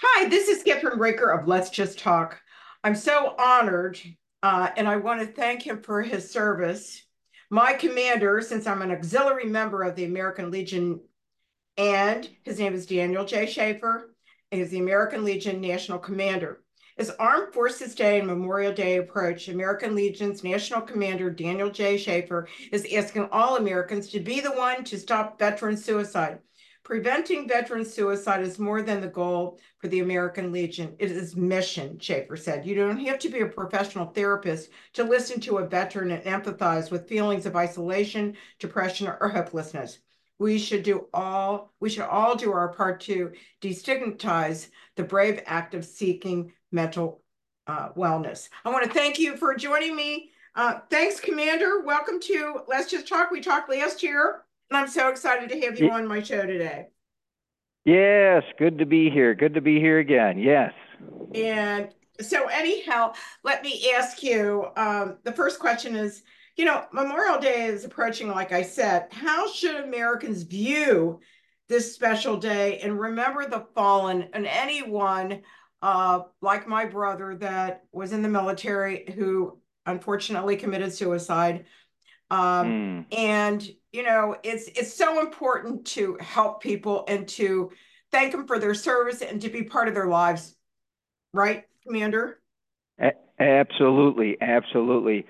Hi, this is Catherine Raker of Let's Just Talk. I'm so honored, and I want to thank him for his service. My commander, since I'm an auxiliary member of the American Legion, and his name is Daniel J. Schaefer, and he's the American Legion National Commander. As Armed Forces Day and Memorial Day approach, American Legion's National Commander Daniel J. Schaefer is asking all Americans to be the one to stop veteran suicide. Preventing veteran suicide is more than the goal for the American Legion. It is mission, Schaefer said. You don't have to be a professional therapist to listen to a veteran and empathize with feelings of isolation, depression, or hopelessness. We should all do our part to destigmatize the brave act of seeking mental wellness. I want to thank you for joining me. Thanks, Commander. Welcome to Let's Just Talk. We talked last year, and I'm so excited to have you Y- on my show today. Yes, good to be here. Good to be here again. Yes. And so, anyhow, let me ask you, the first question is, Memorial Day is approaching, like I said. How should Americans view this special day and remember the fallen and anyone like my brother that was in the military who unfortunately committed suicide? Um, Hmm. and it's so important to help people and to thank them for their service and to be part of their lives, right, Commander? Absolutely, absolutely.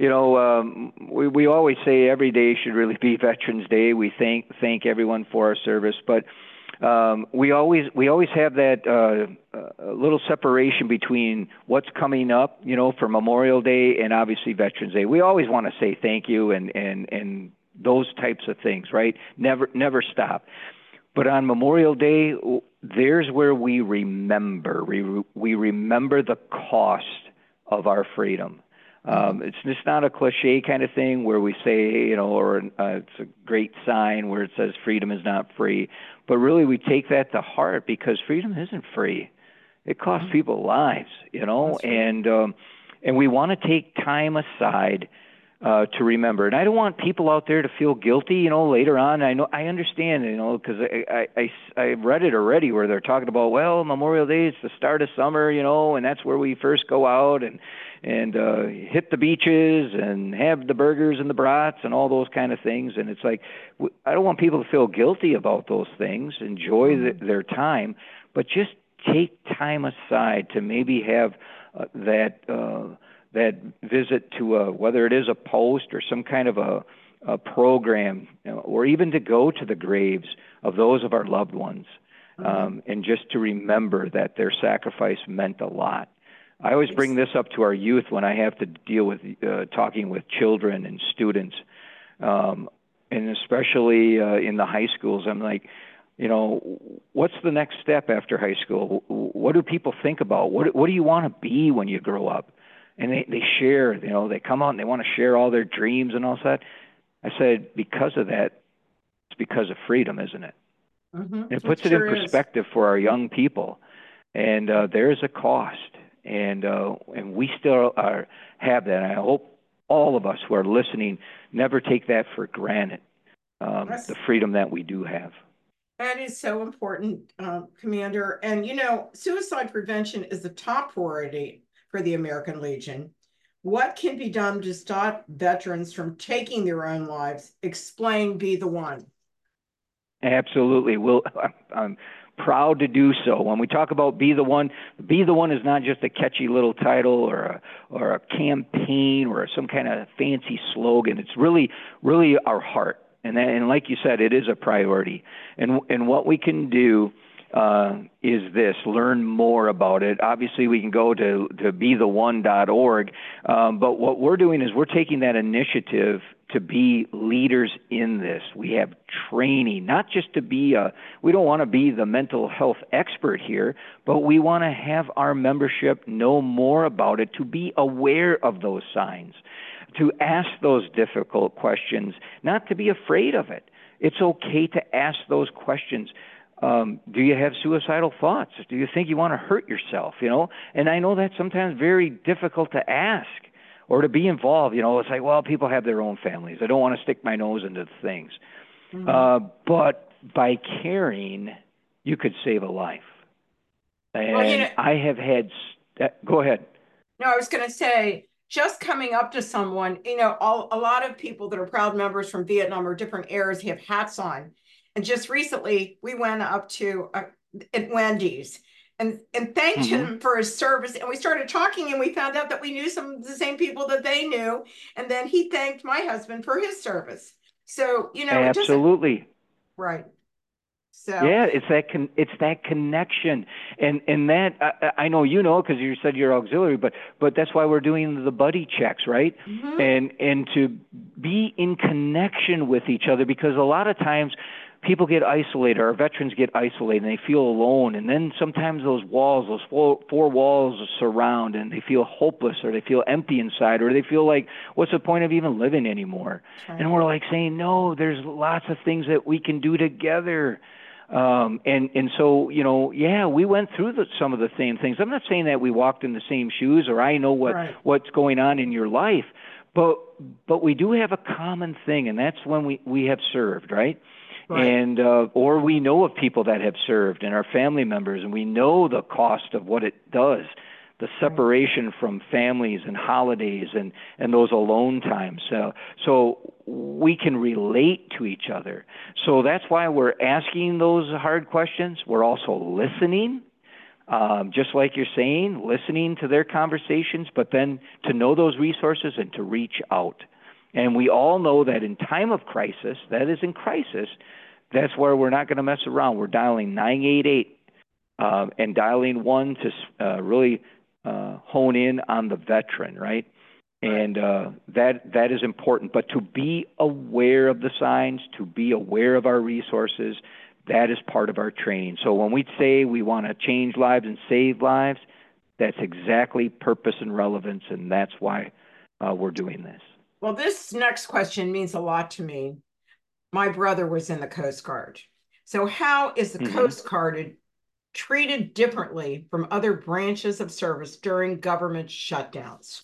We always say every day should really be Veterans Day. We thank everyone for our service, but we always have that little separation between what's coming up, for Memorial Day and obviously Veterans Day. We always want to say thank you and those types of things, right? Never stop. But on Memorial Day, there's where we remember. We remember the cost of our freedom. Mhm. It's just not a cliche kind of thing where we say, or it's a great sign where it says freedom is not free. But really, we take that to heart because freedom isn't free. It costs Mhm. people lives, That's right. and we want to take time aside to remember. And I don't want people out there to feel guilty, later on. I understand, because I read it already where they're talking about, well, Memorial Day is the start of summer, and that's where we first go out and hit the beaches and have the burgers and the brats and all those kind of things. And it's like, I don't want people to feel guilty about those things. Enjoy Mhm. their time, but just take time aside to maybe have that visit to whether it is a post or some kind of a program, or even to go to the graves of those of our loved ones, Mhm. and just to remember that their sacrifice meant a lot. I always bring Ex- this up to our youth when I have to deal with talking with children and students, um, and especially in the high schools. I'm like, what's the next step after high school? What do people think about? What do you want to be when you grow up? And they share, they come out and they want to share all their dreams and all that. I said, because of that, it's because of freedom, isn't it? And it It puts it in sure is. perspective for our young people. And there is a cost, and we still have that. And I hope all of us who are listening never take that for granted. The That's, freedom that we do have. that is so important, Commander. And suicide prevention is the top priority for the American Legion. What can be done to stop veterans from taking their own lives? Explain, be the one. Absolutely. I'm proud to do so. When we talk about be the one is not just a catchy little title or a campaign or some kind of fancy slogan. It's really our heart. And like you said, it is a priority. And what we can do is this: learn more about it. Obviously, we can go to betheone.org, but what we're doing is we're taking that initiative to be leaders in this. We have training, not just to be we don't want to be the mental health expert here, but we want to have our membership know more about it, to be aware of those signs, to ask those difficult questions, not to be afraid of it. It's okay to ask those questions. Do you have suicidal thoughts? Do you think you want to hurt yourself? And I know that's sometimes very difficult to ask or to be involved. It's like, well, people have their own families. I don't want to stick my nose into things. Mhm. But by caring, you could save a life. Well, And I have had, go ahead. no, I was going to say, just coming up to someone, a lot of people that are proud members from Vietnam or different eras have hats on. And just recently, we went up to at Wendy's and thanked Hmm. him for his service. And we started talking, and we found out that we knew some of the same people that they knew. And then he thanked my husband for his service. So, it doesn't, Absolutely. right. So, Yeah, it's that connection, and that I know you know because you said you're auxiliary, but that's why we're doing the buddy checks, right? mhm, And to be in connection with each other, because a lot of times people get isolated, our veterans get isolated, and they feel alone, and then sometimes those walls, those four walls surround, and they feel hopeless, or they feel empty inside, or they feel like, what's the point of even living anymore? that's right. And we're like saying, no, there's lots of things that we can do together. And so, yeah, we went through some of the same things. I'm not saying that we walked in the same shoes or I know Right. what's going on in your life, but we do have a common thing, and that's when we have served, right? Right. And or we know of people that have served and our family members, and we know the cost of what it does, the Right. separation from families and holidays and those alone times. So we can relate to each other. So that's why we're asking those hard questions. We're also listening, just like you're saying, listening to their conversations, but then to know those resources and to reach out. And we all know that in time of crisis, that is in crisis, that's where we're not going to mess around. We're dialing 988 and dialing one to really hone in on the veteran, right? Right. And that is important. But to be aware of the signs, to be aware of our resources, that is part of our training. So when we say we want to change lives and save lives, that's exactly purpose and relevance, and that's why we're doing this. Well, this next question means a lot to me. My brother was in the Coast Guard. So, how is the Hmm. Coast Guard treated differently from other branches of service during government shutdowns?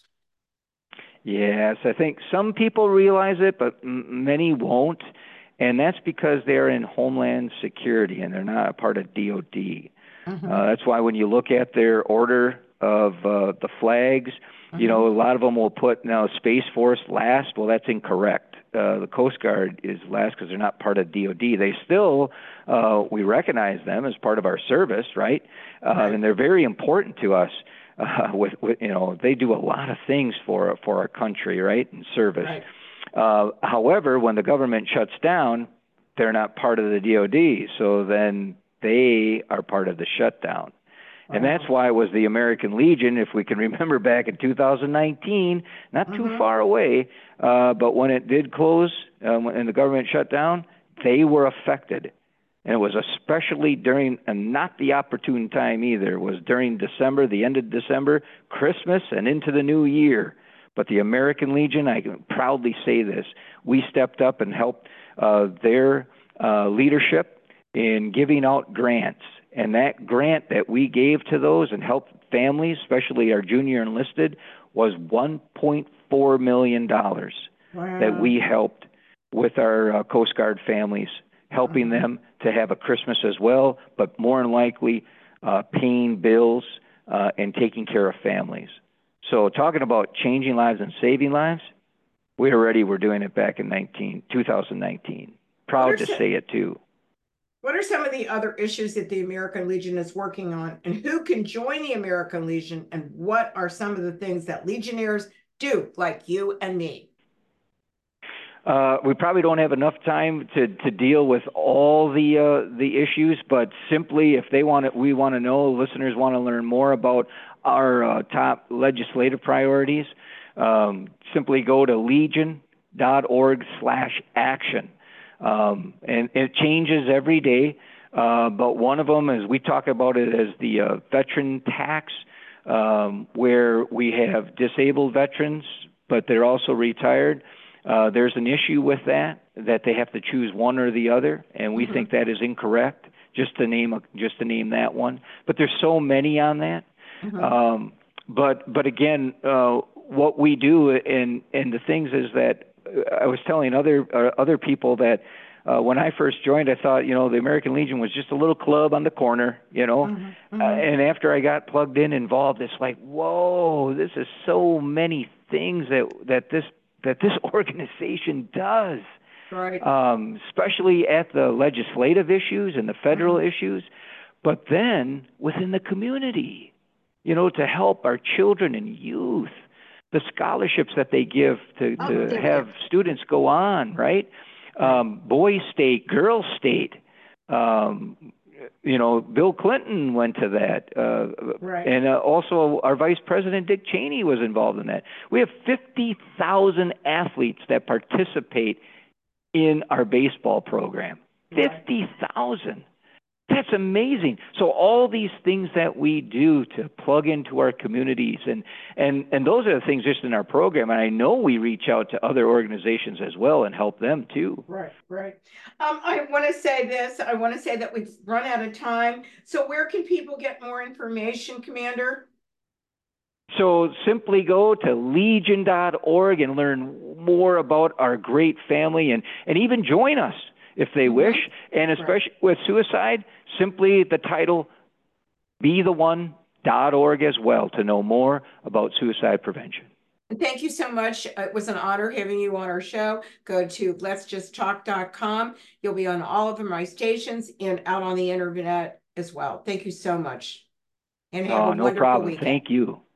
Yes, I think some people realize it, but many won't. And that's because they're in Homeland Security and they're not a part of DOD. Hmm. That's why when you look at their order of the flags, Hmm. a lot of them will put now Space Force last. Well, that's incorrect. The Coast Guard is last because they're not part of DOD. They still, we recognize them as part of our service, right? Right. And they're very important to us. With they do a lot of things for our country, right, and service. Right. However, when the government shuts down, they're not part of the DOD, so then they are part of the shutdown. And that's Wow. why it was the American Legion, if we can remember back in 2019, not too Hmm. far away, but when it did close and the government shut down, they were affected. And it was especially during, and not the opportune time either, it was during December, the end of December, Christmas, and into the new year. But the American Legion, I can proudly say this, we stepped up and helped their leadership in giving out grants. And that grant that we gave to those and helped families, especially our junior enlisted, was $1.4 million that Wow. we helped with our Coast Guard families, helping Hmm. them to have a Christmas as well, but more than likely paying bills and taking care of families. So talking about changing lives and saving lives, we already were doing it back in 2019. What are Proud to some, say it too. what are some of the other issues that the American Legion is working on, and who can join the American Legion, and what are some of the things that Legionnaires do, like you and me? We probably don't have enough time to deal with all the issues, but simply if they want to, we want to know, listeners want to learn more about our top legislative priorities, simply go to legion.org/action. And it changes every day, but one of them is we talk about it as the veteran tax, where we have disabled veterans, but they're also retired. There's an issue with that they have to choose one or the other, and we Hmm. think that is incorrect. Just to name that one, but there's so many on that. Hmm. But again, what we do and the things is that I was telling other people that When I first joined, I thought, you know, the American Legion was just a little club on the corner, you know. And after I got plugged in, involved, it's like, whoa, this is so many things that this organization does. Right. Especially at the legislative issues and the federal issues, but then within the community, you know, to help our children and youth, the scholarships that they give to have students go on, right? Boys state, girls state. You know, Bill Clinton went to that. And also our Vice President Dick Cheney was involved in that. We have 50,000 athletes that participate in our baseball program. 50,000. That's amazing. So all these things that we do to plug into our communities, and those are the things just in our program. And I know we reach out to other organizations as well and help them too. Right. I want to say this. I want to say that we've run out of time. So where can people get more information, Commander? So simply go to legion.org and learn more about our great family, and even join us if they wish. And especially with suicide, simply the title, betheone.org as well, to know more about suicide prevention. Thank you so much. It was an honor having you on our show. Go to letsjusttalk.com. You'll be on all of my stations and out on the internet as well. Thank you so much. And have a wonderful weekend. Thank you.